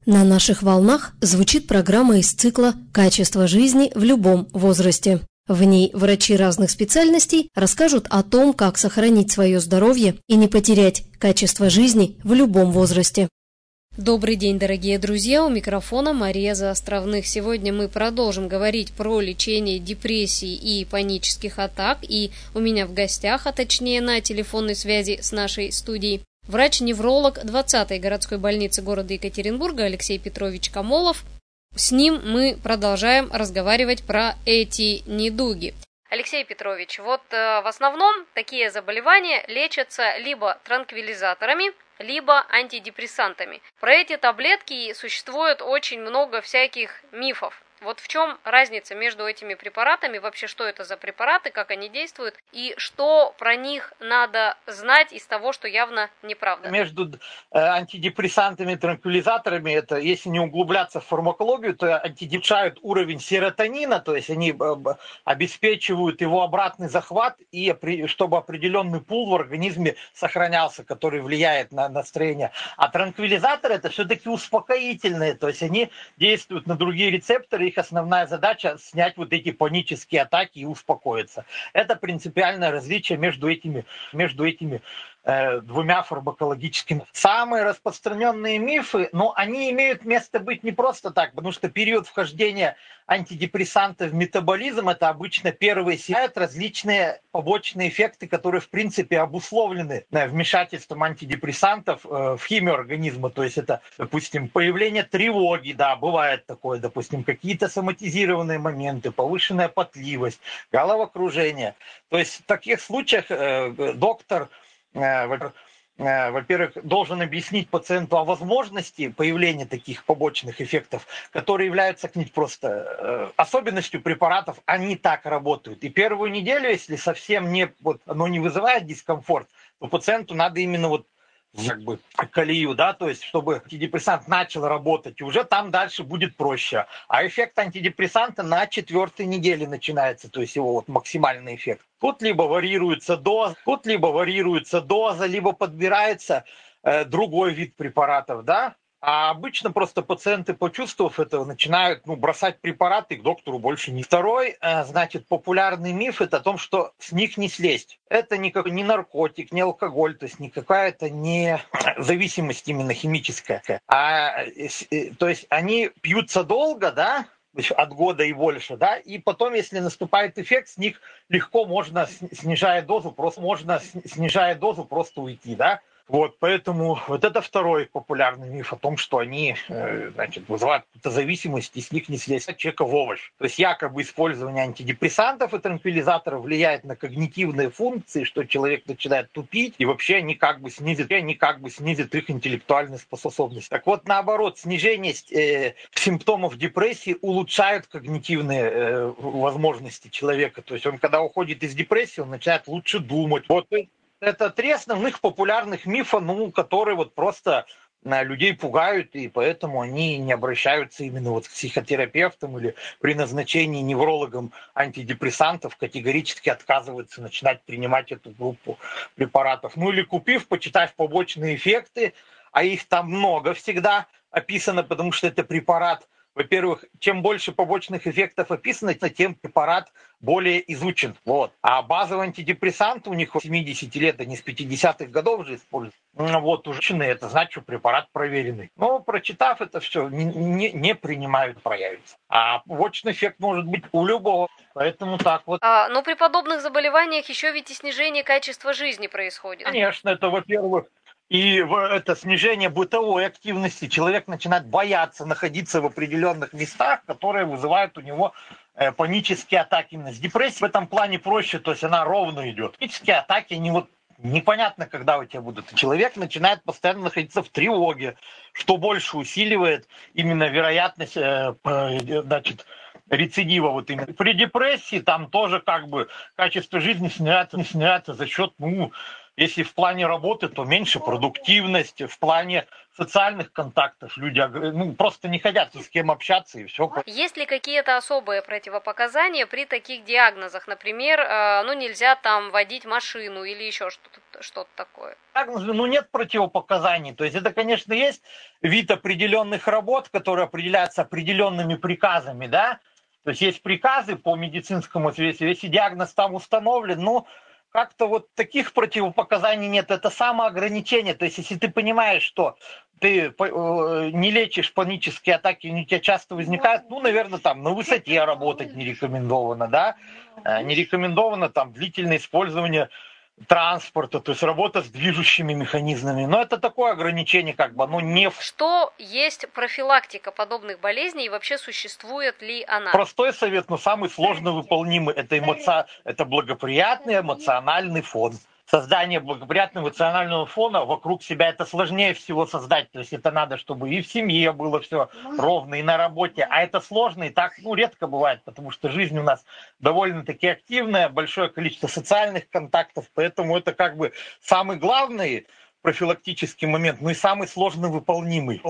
На наших волнах звучит программа из цикла «Качество жизни в любом возрасте». В ней врачи разных специальностей расскажут о том, как сохранить свое здоровье и не потерять качество жизни в любом возрасте. Добрый день, дорогие друзья! У микрофона Мария Заостровных. Сегодня мы продолжим говорить про лечение депрессии и панических атак. И у меня в гостях, а точнее на телефонной связи с нашей студией, врач-невролог 20-й городской больницы города Екатеринбурга Алексей Петрович Камолов. С ним мы продолжаем разговаривать про эти недуги. Алексей Петрович, вот в основном такие заболевания лечатся либо транквилизаторами, либо антидепрессантами. Про эти таблетки существует очень много всяких мифов. Вот в чем разница между этими препаратами, вообще что это за препараты, как они действуют, и что про них надо знать из того, что явно неправда? Между антидепрессантами и транквилизаторами, это если не углубляться в фармакологию, то антидепрессанты уровень серотонина, то есть они обеспечивают его обратный захват, и чтобы определенный пул в организме сохранялся, который влияет на настроение. А транквилизаторы это все-таки успокоительные, то есть они действуют на другие рецепторы, их основная задача снять вот эти панические атаки и успокоиться. Это принципиальное различие между этими двумя фармакологическими. Самые распространенные мифы, но они имеют место быть не просто так, потому что период вхождения антидепрессантов в метаболизм это обычно первые сияют различные побочные эффекты, которые в принципе обусловлены вмешательством антидепрессантов в химию организма. То есть это, допустим, появление тревоги, да, бывает такое, допустим, какие-то соматизированные моменты, повышенная потливость, головокружение. То есть в таких случаях доктор во-первых, должен объяснить пациенту о возможности появления таких побочных эффектов, которые являются просто особенностью препаратов, они так работают. И первую неделю, если совсем оно не вызывает дискомфорт, то пациенту надо именно колею, да, то есть чтобы антидепрессант начал работать, и уже там дальше будет проще. А эффект антидепрессанта на 4-й неделе начинается, то есть его максимальный эффект. Тут либо варьируется доза, либо подбирается другой вид препаратов, да. А обычно просто пациенты, почувствовав это, начинают бросать препараты, и к доктору больше не. Второй, популярный миф это о том, что с них не слезть. Это не наркотик, не алкоголь, то есть никакая это не зависимость именно химическая. То есть они пьются долго, да, от года и больше, да, и потом, если наступает эффект, с них легко можно, снижая дозу, просто уйти, да. Вот, поэтому вот это второй популярный миф о том, что они, вызывают какую-то зависимость, и с них не слезть человека в овощ. То есть якобы использование антидепрессантов и транквилизаторов влияет на когнитивные функции, что человек начинает тупить, и вообще они как бы снизят их интеллектуальные способности. Так вот, наоборот, снижение симптомов депрессии улучшают когнитивные возможности человека. То есть он, когда уходит из депрессии, он начинает лучше думать. Вот это 3 основных популярных мифа, которые просто людей пугают, и поэтому они не обращаются именно к психотерапевтам или при назначении неврологам антидепрессантов категорически отказываются начинать принимать эту группу препаратов. Или купив, почитав побочные эффекты, а их там много всегда описано, потому что это препарат. Во-первых, чем больше побочных эффектов описано, тем препарат более изучен. Вот. А базовый антидепрессант у них 70 лет, они с 50-х годов уже используют. Уже это значит, что препарат проверенный. Но прочитав это все, не принимают, проявится. А побочный эффект может быть у любого. Поэтому так вот. Но при подобных заболеваниях еще ведь и снижение качества жизни происходит. Конечно, это во-первых. И это снижение бытовой активности. Человек начинает бояться находиться в определенных местах, которые вызывают у него панические атаки. Именно с депрессией в этом плане проще, то есть она ровно идет. Панические атаки, они непонятно, когда у тебя будут. И человек начинает постоянно находиться в тревоге, что больше усиливает именно вероятность рецидива. При депрессии там тоже качество жизни снижается за счет Если в плане работы, то меньше продуктивности, в плане социальных контактов люди просто не хотят ни с кем общаться и все. Есть ли какие-то особые противопоказания при таких диагнозах? Например, нельзя там водить машину или еще что-то такое? Нет противопоказаний. То есть это, конечно, есть вид определенных работ, которые определяются определенными приказами, да. То есть приказы по медицинскому ответствию, если диагноз там установлен, как-то вот таких противопоказаний нет. Это самоограничение. То есть если ты понимаешь, что ты не лечишь панические атаки, они у тебя часто возникают, наверное, там на высоте работать не рекомендовано, да. Не рекомендовано там длительное использование транспорта, то есть работа с движущими механизмами. Но это такое ограничение, не... Что есть профилактика подобных болезней и вообще существует ли она? Простой совет, но самый сложно выполнимый, это благоприятный эмоциональный фон. Создание благоприятного эмоционального фона вокруг себя это сложнее всего создать. То есть это надо, чтобы и в семье было все ровно, и на работе. А это сложно, и так редко бывает, потому что жизнь у нас довольно-таки активная, большое количество социальных контактов, поэтому это самый главный профилактический момент, и самый сложно выполнимый.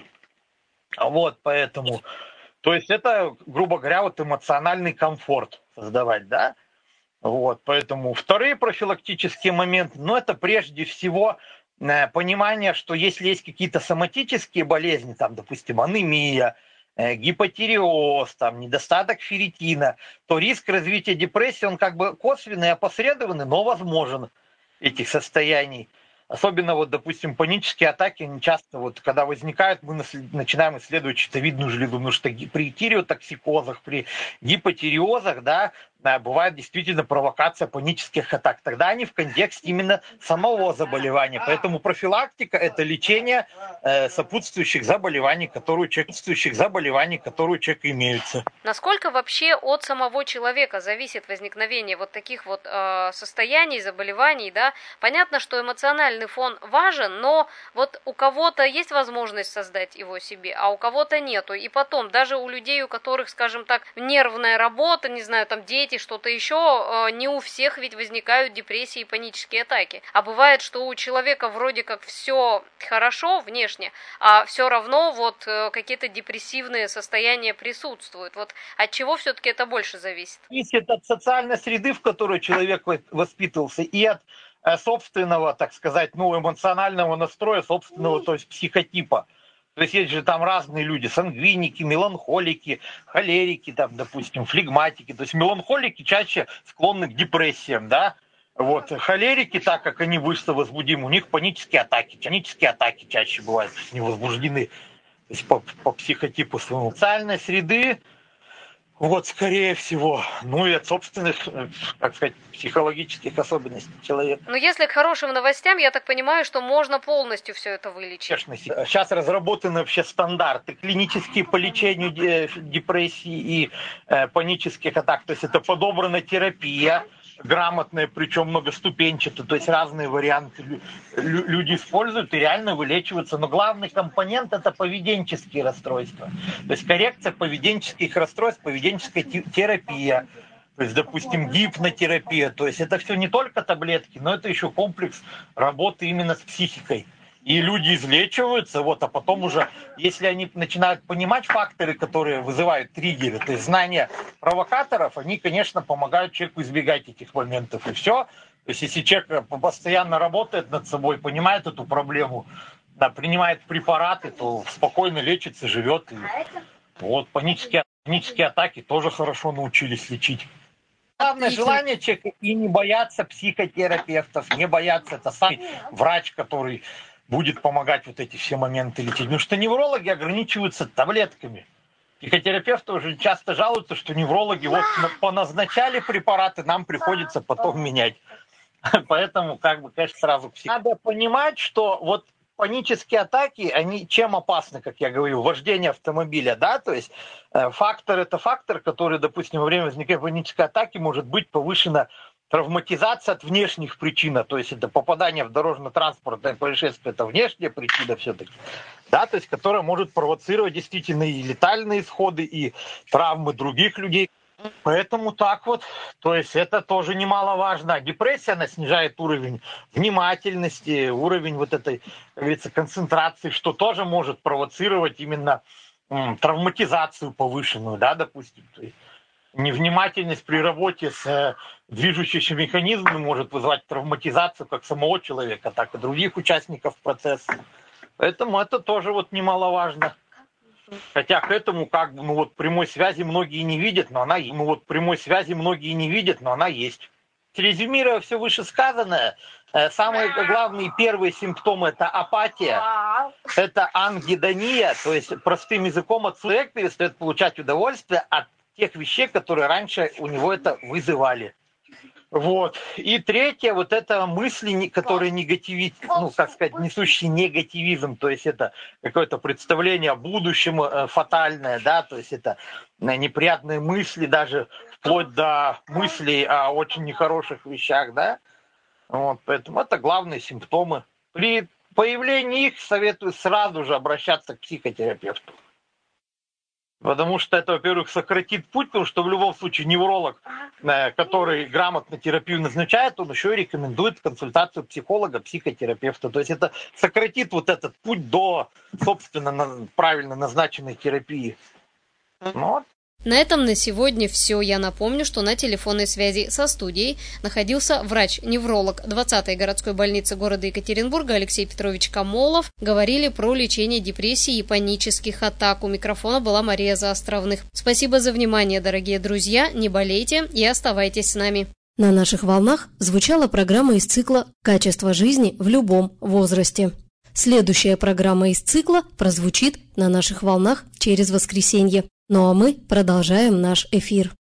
Поэтому... То есть это, грубо говоря, эмоциональный комфорт создавать, да? Поэтому вторые профилактические моменты, это прежде всего понимание, что если есть какие-то соматические болезни, там, допустим, анемия, гипотиреоз, там, недостаток ферритина, то риск развития депрессии, он косвенный и опосредованный, но возможен этих состояний. Особенно, допустим, панические атаки, они часто, когда возникают, мы начинаем исследовать щитовидную железу, потому что при тиреотоксикозах, при гипотиреозах, да, бывает действительно провокация панических атак. Тогда они в контексте именно самого заболевания. Поэтому профилактика – это лечение сопутствующих заболеваний, которые у человека имеются. Насколько вообще от самого человека зависит возникновение таких состояний, заболеваний, да? Понятно, что эмоциональный фон важен, но у кого-то есть возможность создать его себе, а у кого-то нету. И потом, даже у людей, у которых, скажем так, нервная работа, не знаю, там дети, что-то еще, не у всех ведь возникают депрессии и панические атаки. А бывает, что у человека вроде как все хорошо внешне, а все равно какие-то депрессивные состояния присутствуют. От чего все-таки это больше зависит? Зависит от социальной среды, в которой человек воспитывался, и от собственного, так сказать, эмоционального настроя, собственного, то есть психотипа. То есть есть же там разные люди, сангвиники, меланхолики, холерики, там, допустим, флегматики. То есть меланхолики чаще склонны к депрессиям, да. Холерики, так как они выше возбудимы, у них панические атаки чаще бывают, то есть они возбуждены, то есть по психотипу своему. Социальной среды, скорее всего. И от собственных, так сказать, психологических особенностей человека. Но если к хорошим новостям, я так понимаю, что можно полностью все это вылечить. Конечно. Сейчас разработаны вообще стандарты клинические по лечению депрессии и панических атак. То есть это подобрана терапия грамотная, причем многоступенчатая. То есть разные варианты люди используют и реально вылечиваются. Но главный компонент – это поведенческие расстройства. То есть коррекция поведенческих расстройств, поведенческая терапия. То есть, допустим, гипнотерапия. То есть это все не только таблетки, но это еще комплекс работы именно с психикой. И люди излечиваются, а потом уже, если они начинают понимать факторы, которые вызывают триггеры, то есть знания провокаторов, они, конечно, помогают человеку избегать этих моментов. И все. То есть если человек постоянно работает над собой, понимает эту проблему, принимает препараты, то спокойно лечится, живет. И панические атаки тоже хорошо научились лечить. Главное желание человека и не бояться психотерапевтов, не бояться, это сам врач, который будет помогать эти все моменты лечить. Потому что неврологи ограничиваются таблетками. Психотерапевты уже часто жалуются, что неврологи поназначали препараты, нам приходится потом менять. Поэтому, конечно, сразу надо понимать, что панические атаки, они чем опасны, как я говорил, вождение автомобиля, да, то есть фактор, который, допустим, во время возникновения панической атаки может быть повышена травматизация от внешних причин, то есть это попадание в дорожно-транспортное происшествие, это внешняя причина все-таки, да, то есть которая может провоцировать действительно и летальные исходы, и травмы других людей. Поэтому так вот, то есть это тоже немаловажно. Депрессия, она снижает уровень внимательности, уровень вот этой, как говорится, концентрации, что тоже может провоцировать именно травматизацию повышенную, да, допустим. То есть невнимательность при работе с движущимся механизмами может вызвать травматизацию как самого человека, так и других участников процесса. Поэтому это тоже вот немаловажно. Хотя к этому как бы, прямой связи многие не видят, но она есть. Резюмируя все вышесказанное, самые главные первые симптомы – это апатия, это ангидония, то есть простым языком человек перестает получать удовольствие от тех вещей, которые раньше у него это вызывали. Вот. И третье, вот это мысли, которые несущие негативизм, то есть это какое-то представление о будущем фатальное, да, то есть это неприятные мысли, даже вплоть до мыслей о очень нехороших вещах, да. Вот, поэтому это главные симптомы. При появлении их советую сразу же обращаться к психотерапевту. Потому что это, во-первых, сократит путь, потому что в любом случае невролог, который грамотно терапию назначает, он еще и рекомендует консультацию психолога, психотерапевта. То есть это сократит вот этот путь до, собственно, правильно назначенной терапии. Вот. На этом на сегодня все. Я напомню, что на телефонной связи со студией находился врач-невролог 20-й городской больницы города Екатеринбурга Алексей Петрович Камолов. Говорили про лечение депрессии и панических атак. У микрофона была Мария Заостровных. Спасибо за внимание, дорогие друзья. Не болейте и оставайтесь с нами. На наших волнах звучала программа из цикла «Качество жизни в любом возрасте». Следующая программа из цикла прозвучит на наших волнах через воскресенье. Ну а мы продолжаем наш эфир.